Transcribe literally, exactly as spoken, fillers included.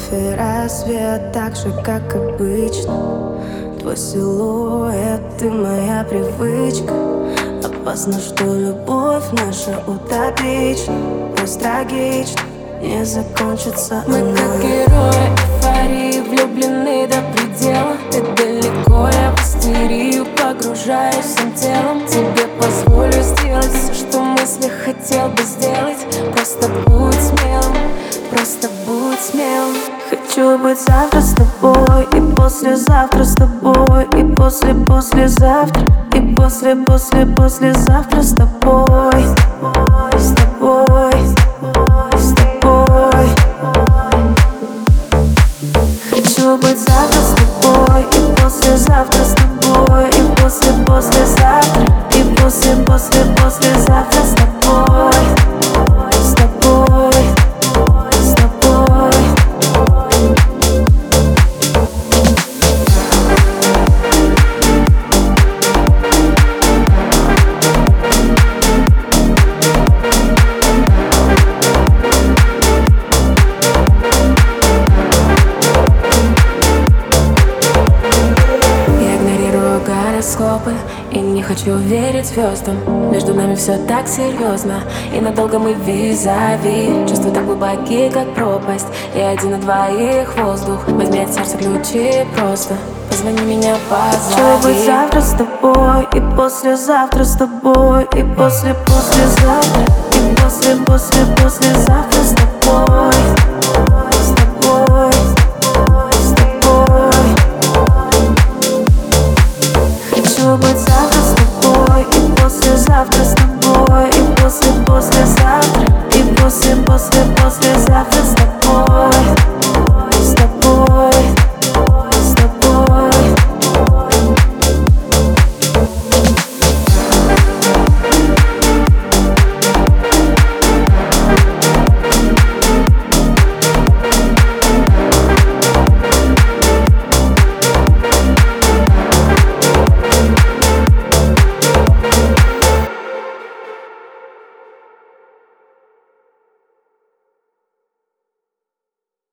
любовь и рассвет, так же, как обычно. Твой силуэт, ты моя привычка. Опасно, что любовь наша утопична. Пусть трагично не закончится. Мы она. как герои эйфории, влюблены до предела. Ты далеко, я в истерию погружаюсь всем телом. Тебе позволю сделать все, что в мыслях хотел бы сделать. Просто будь смелым, просто будь смелым. Хочу быть завтра с тобой, и послезавтра с тобой, и после-послезавтра, и после-после-послезавтра с тобой, с тобой, с тобой. Хочу быть завтра с тобой, и послезавтра с тобой, и после-послезавтра, и после-после-послезавтра с тобой, с тобой, с тобой. Гороскопы, и не хочу верить звездам. Между нами все так серьезно, и надолго мы визави. Чувства так глубокие, как пропасть, и один на двоих воздух. Возьми от сердца ключи просто, позвони меня, позови. Хочу быть завтра с тобой, и послезавтра с тобой, и после-послезавтра, и после-после-послезавтра с тобой.